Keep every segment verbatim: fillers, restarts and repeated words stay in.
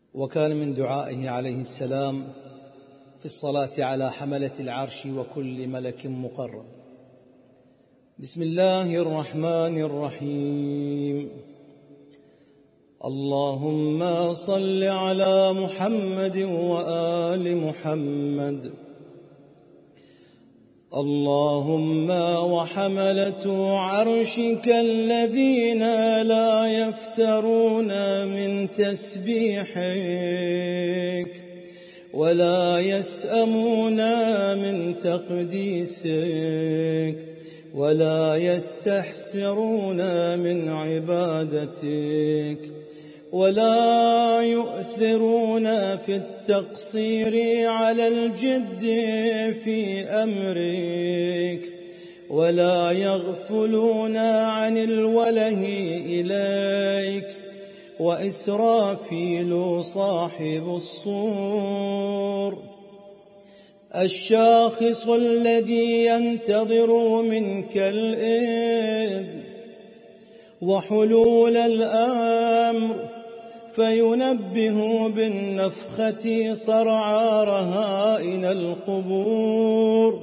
وكان من دعائه عليه السلام في الصلاة على حملة العرش وكل ملك مقرب: بسم الله الرحمن الرحيم. اللهم صل على محمد وآل محمد. اللهم وحملة عرشك الذين لا يفترون من تسبيحك ولا يسأمون من تقديسك ولا يستحسرون من عبادتك ولا يؤثرون في التقصير على الجد في أمرك ولا يغفلون عن الوله إليك. وإسرافيل صاحب الصور الشاخص الذي ينتظر منك الإذن وحلول الأمر فينبه بالنفخة صرعى رهائن القبور.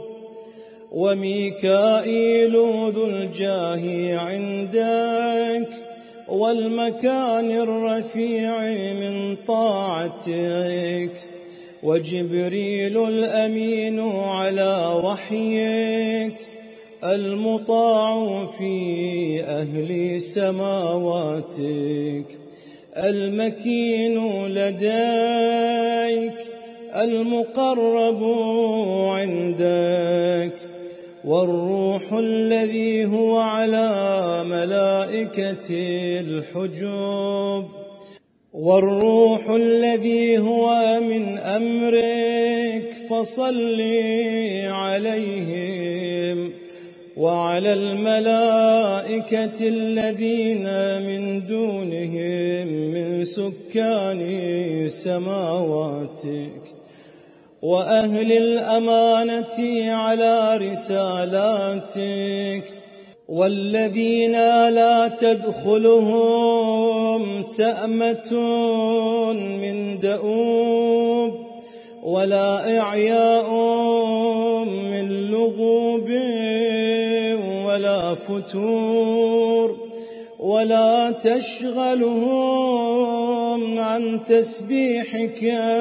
وميكائيل ذو الجاه عندك والمكان الرفيع من طاعتك. وجبريل الأمين على وحيك المطاع في أهل سماواتك المكين لديك المقرب عندك. والروح الذي هو على ملائكة الحجب والروح الذي هو من أمرك فصل عليهم وعلى الملائكة الذين من دونهم من سكان سماواتك وأهل الأمانة على رسالاتك والذين لا تدخلهم سأمة من دؤوب ولا إعياء من لغوب ولا فتور ولا تشغلهم عن تسبيحك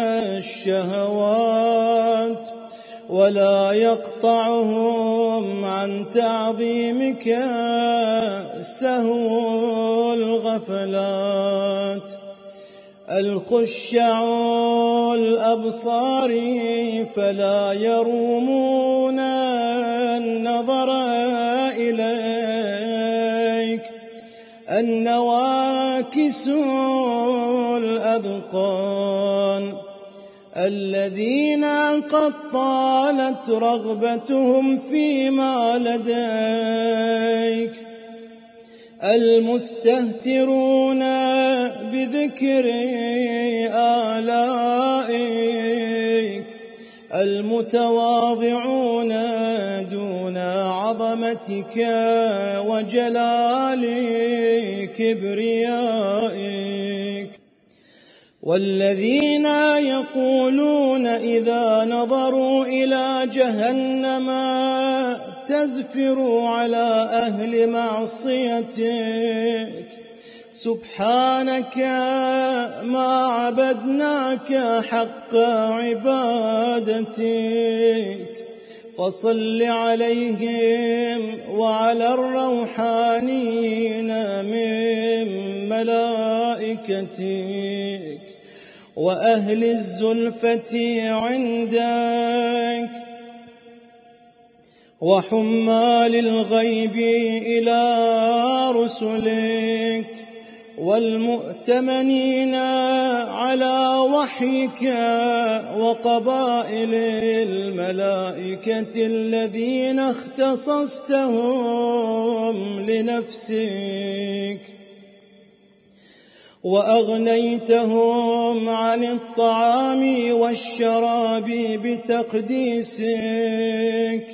الشهوات ولا يقطعهم عن تعظيمك سهو الغفلات. الخشع الأبصار فلا يرومون النظر إليك. النواكس الأذقان الذين قد طالت رغبتهم فيما لديك. المستهترون بذكر آلائك المتواضعون دون عظمتك وجلال كبريائك. والذين يقولون إذا نظروا إلى جهنم تزفر على أهل معصيتك سبحانك ما عبدناك حق عبادتك فصل عليهم وعلى الروحانيين من ملائكتك وأهل الزلفة عندك وحمال الغيب إلى رسلك والمؤتمنين على وحيك وقبائل الملائكة الذين اختصصتهم لنفسك وأغنيتهم عن الطعام والشراب بتقديسك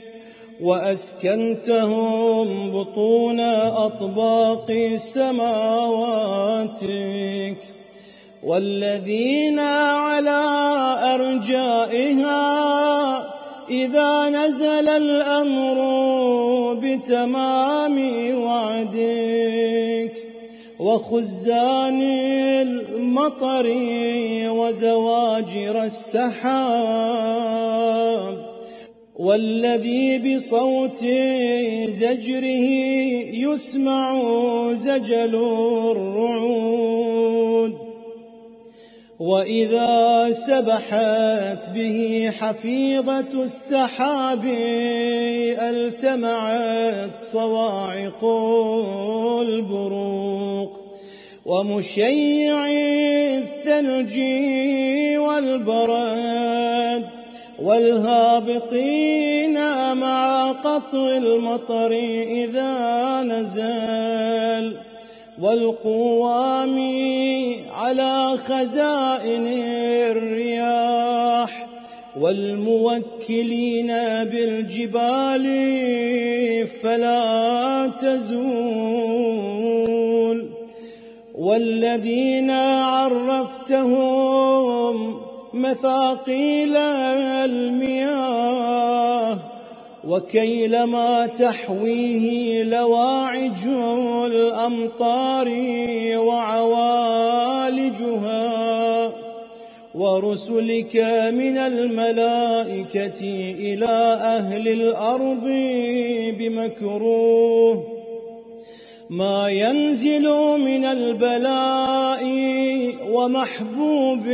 وأسكنتهم بطون أطباق سماواتك والذين على أرجائها إذا نزل الأمر بتمام وعدك وخزان المطر وزواجر السحاب، والذي بصوت زجره يسمع زجل الرعود، وإذا سبحت به حفيظة السحاب التمعت صواعق البروق، ومشيع الثلج والبرد والهابطين مع قطع المطر إذا نزل، والقوام على خزائن الرياح، والموكلين بالجبال فلا تزول، والذين عرفتهم مثاقيل المياه وكيل ما تحويه لواعج الأمطار وعوالجها، ورسلك من الملائكة إلى أهل الأرض بمكروه، ما ينزل من البلاء ومحبوب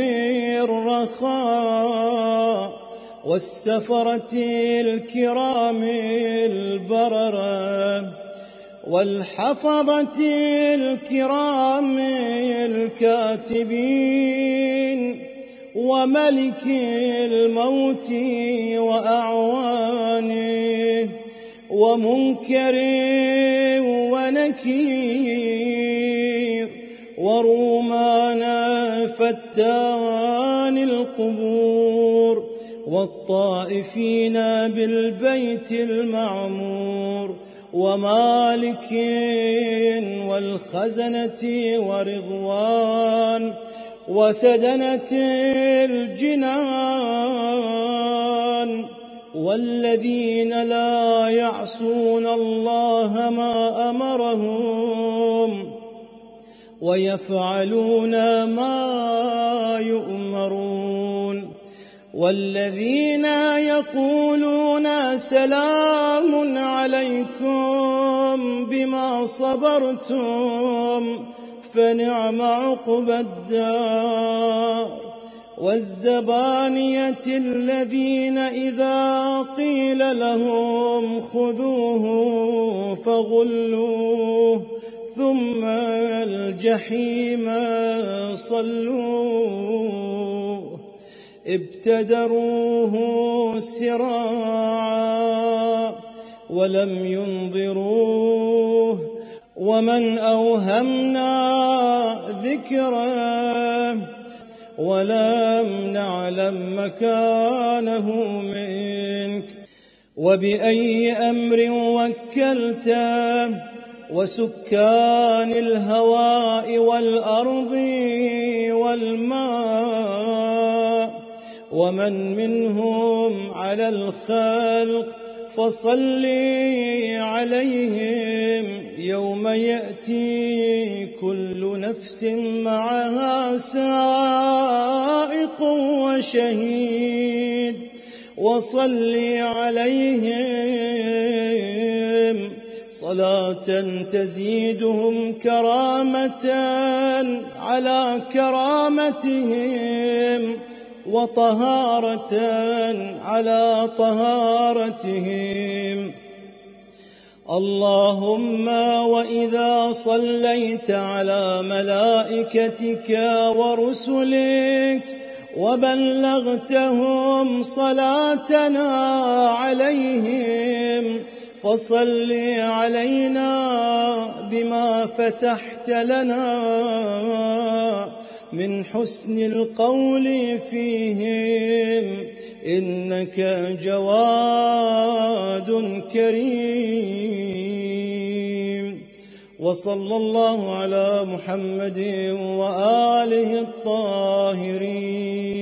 الرخاء، والسفرة الكرام البررة، والحفظة الكرام الكاتبين، وملك الموت وأعوانه، ومنكر ونكير، ورومان فتان القبور، والطائفين بالبيت المعمور، ومالك والخزنة ورضوان وسدنة الجنان، والذين لا يعصون الله ما أمرهم ويفعلون ما يؤمرون، والذين يقولون سلام عليكم بما صبرتم فنعم عقبى الدار، والزبانية الذين إذا قيل لهم خذوه فغلوه ثم الجحيم صلوه، ابتدروه سراعا ولم ينظروه، ومن أوهمنا ذكره ولم نعلم مكانه منك، وبأي أمر وكلته، وسكان الهواء والأرض والماء، ومن منهم على الخلق، فصل عليهم يوم يأتي كل نفس معها سائق وشهيد، وصل عليهم صلاة تزيدهم كرامة على كرامتهم، وطهارة على طهارتهم. اللهم وإذا صليت على ملائكتك ورسلك وبلغتهم صلاتنا عليهم، فصل علينا بما فتحت لنا من حسن القول فيهم، إنك جواد كريم. وصلى الله على محمد وآله الطاهرين.